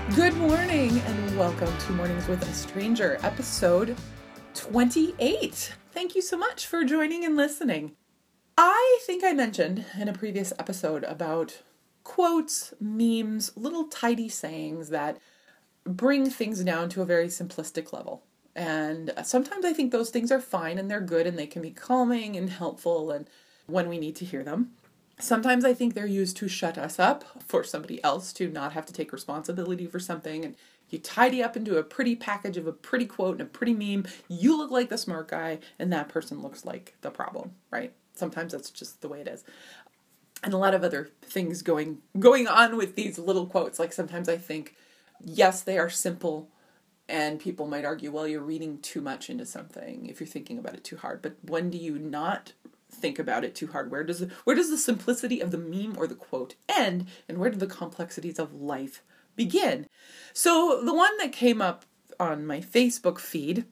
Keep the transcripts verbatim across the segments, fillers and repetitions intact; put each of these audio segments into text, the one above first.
Good morning and welcome to Mornings with a Stranger, episode twenty-eight. Thank you so much for joining and listening. I think I mentioned in a previous episode about quotes, memes, little tidy sayings that bring things down to a very simplistic level. And sometimes I think those things are fine and they're good and they can be calming and helpful and when we need to hear them. Sometimes I think they're used to shut us up for somebody else to not have to take responsibility for something. And you tidy up into a pretty package of a pretty quote and a pretty meme. You look like the smart guy and that person looks like the problem, right? Sometimes that's just the way it is. And a lot of other things going going on with these little quotes. Like sometimes I think, yes, they are simple and people might argue, well, you're reading too much into something if you're thinking about it too hard. But when do you not think about it too hard? Where does the, where does the simplicity of the meme or the quote end, and where do the complexities of life begin? So the one that came up on my Facebook feed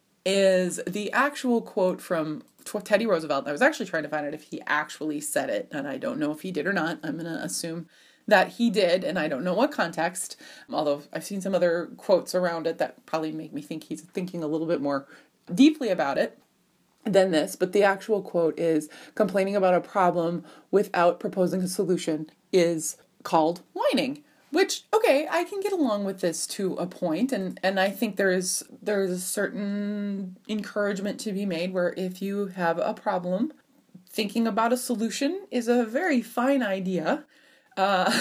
is the actual quote from Teddy Roosevelt. I was actually trying to find out if he actually said it, and I don't know if he did or not. I'm going to assume that he did, and I don't know what context, although I've seen some other quotes around it that probably make me think he's thinking a little bit more deeply about it than this. But the actual quote is, complaining about a problem without proposing a solution is called whining. Which, okay, I can get along with this to a point, and, and I think there is there is a certain encouragement to be made where if you have a problem, thinking about a solution is a very fine idea. Uh,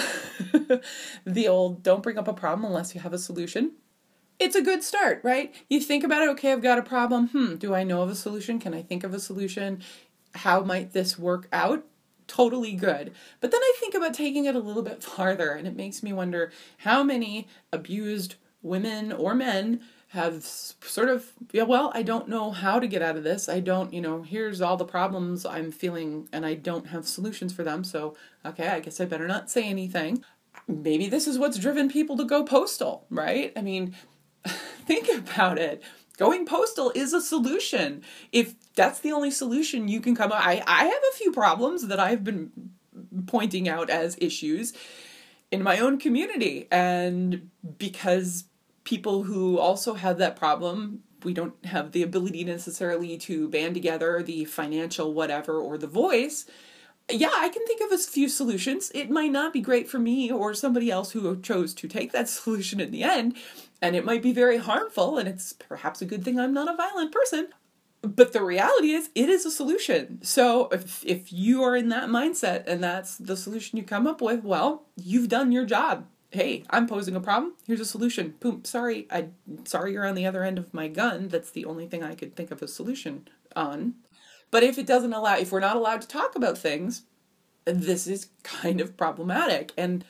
the old, don't bring up a problem unless you have a solution. It's a good start, right? You think about it, okay, I've got a problem. Hmm, do I know of a solution? Can I think of a solution? How might this work out? Totally good. But then I think about taking it a little bit farther, and it makes me wonder how many abused women or men have sort of, yeah, well, I don't know how to get out of this. I don't, you know, here's all the problems I'm feeling, and I don't have solutions for them. So, okay, I guess I better not say anything. Maybe this is what's driven people to go postal, right? I mean, think about it. Going postal is a solution. If that's the only solution you can come up, I, I have a few problems that I've been pointing out as issues in my own community. And because people who also have that problem, we don't have the ability necessarily to band together the financial whatever or the voice. Yeah, I can think of a few solutions. It might not be great for me or somebody else who chose to take that solution in the end, and it might be very harmful, and it's perhaps a good thing I'm not a violent person. But the reality is, it is a solution. So if, if you are in that mindset and that's the solution you come up with, well, you've done your job. Hey, I'm posing a problem. Here's a solution. Boom. Sorry, I sorry you're on the other end of my gun. That's the only thing I could think of a solution on. But if it doesn't allow, if we're not allowed to talk about things, this is kind of problematic. And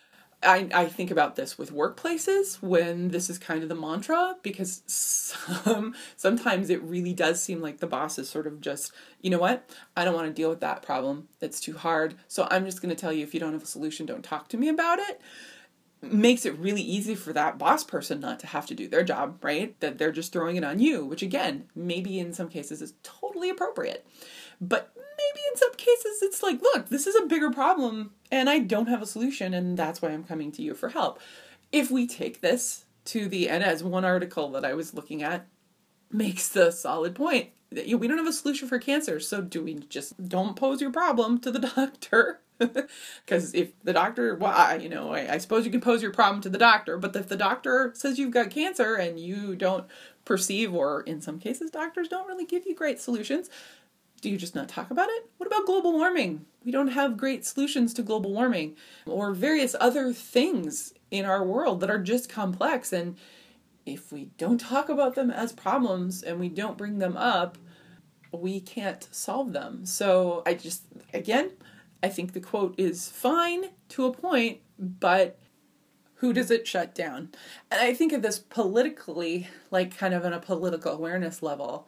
I, I think about this with workplaces when this is kind of the mantra, because some, sometimes it really does seem like the boss is sort of just, you know what, I don't want to deal with that problem. It's too hard. So I'm just going to tell you, if you don't have a solution, don't talk to me about it. Makes it really easy for that boss person not to have to do their job, right? That they're just throwing it on you, which again, maybe in some cases is totally appropriate. But maybe in some cases it's like, look, this is a bigger problem and I don't have a solution, and that's why I'm coming to you for help. If we take this to the end, as one article that I was looking at makes the solid point, that we don't have a solution for cancer, so do we just don't pose your problem to the doctor? Because if the doctor, well, I, you know, I, I suppose you can pose your problem to the doctor, but if the doctor says you've got cancer and you don't perceive, or in some cases, doctors don't really give you great solutions, do you just not talk about it? What about global warming? We don't have great solutions to global warming, or various other things in our world that are just complex. And if we don't talk about them as problems and we don't bring them up, we can't solve them. So I just, again, I think the quote is fine to a point, but who does it shut down? And I think of this politically, like kind of on a political awareness level,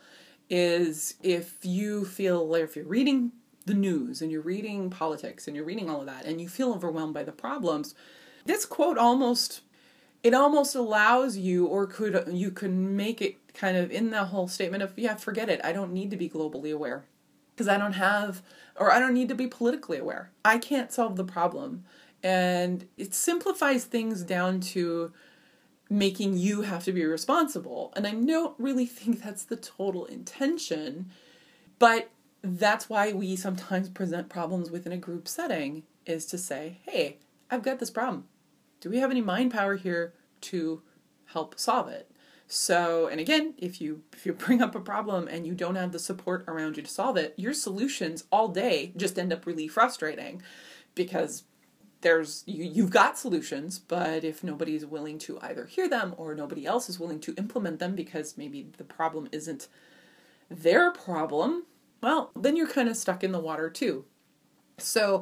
is if you feel, or if you're reading the news and you're reading politics and you're reading all of that and you feel overwhelmed by the problems, this quote almost, it almost allows you, or could, you could make it kind of in the whole statement of, yeah, forget it. I don't need to be globally aware because I don't have, or I don't need to be politically aware. I can't solve the problem. And it simplifies things down to making you have to be responsible. And I don't really think that's the total intention, but that's why we sometimes present problems within a group setting, is to say, hey, I've got this problem. Do we have any mind power here to help solve it? So, and again, if you if you bring up a problem and you don't have the support around you to solve it, your solutions all day just end up really frustrating, because there's you, you've got solutions, but if nobody's willing to either hear them or nobody else is willing to implement them because maybe the problem isn't their problem, well, then you're kind of stuck in the water too. So,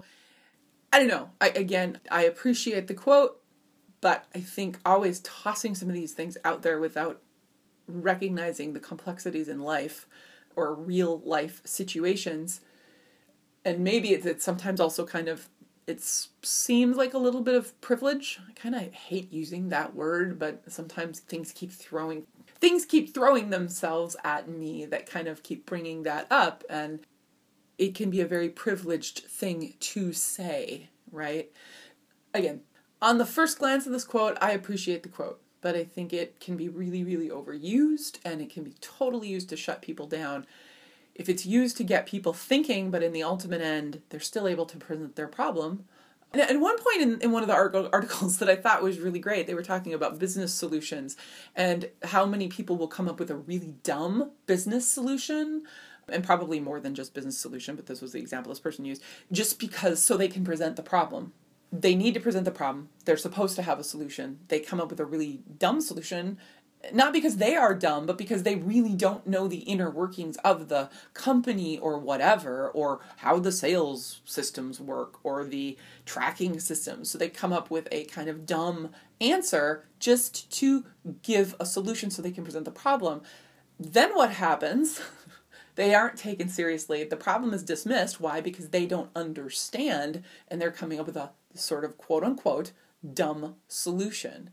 I don't know. I, again, I appreciate the quote, but I think always tossing some of these things out there without recognizing the complexities in life or real life situations, and maybe it's, it's sometimes also kind of, it seems like a little bit of privilege. I kind of hate using that word, but sometimes things keep throwing, things keep throwing themselves at me that kind of keep bringing that up, and it can be a very privileged thing to say, right? Again, on the first glance of this quote, I appreciate the quote, but I think it can be really, really overused, and it can be totally used to shut people down. If it's used to get people thinking, but in the ultimate end, they're still able to present their problem. And at one point in, in one of the articles that I thought was really great, they were talking about business solutions and how many people will come up with a really dumb business solution, and probably more than just business solution, but this was the example this person used, just because so they can present the problem. They need to present the problem. They're supposed to have a solution. They come up with a really dumb solution, not because they are dumb, but because they really don't know the inner workings of the company or whatever, or how the sales systems work or the tracking systems. So they come up with a kind of dumb answer just to give a solution so they can present the problem. Then what happens? They aren't taken seriously. The problem is dismissed. Why? Because they don't understand, and they're coming up with a sort of quote-unquote dumb solution.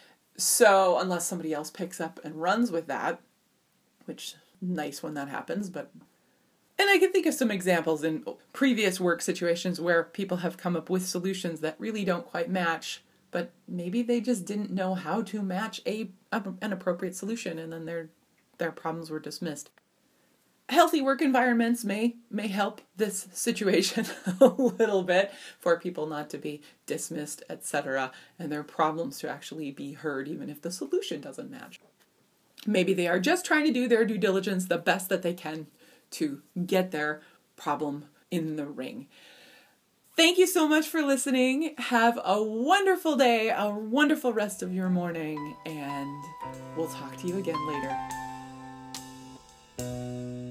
So unless somebody else picks up and runs with that, which nice when that happens, but... And I can think of some examples in previous work situations where people have come up with solutions that really don't quite match, but maybe they just didn't know how to match a, a an appropriate solution, and then their their problems were dismissed. Healthy work environments may may help this situation a little bit, for people not to be dismissed, et cetera, and their problems to actually be heard, even if the solution doesn't match. Maybe they are just trying to do their due diligence the best that they can to get their problem in the ring. Thank you so much for listening. Have a wonderful day, a wonderful rest of your morning, and we'll talk to you again later.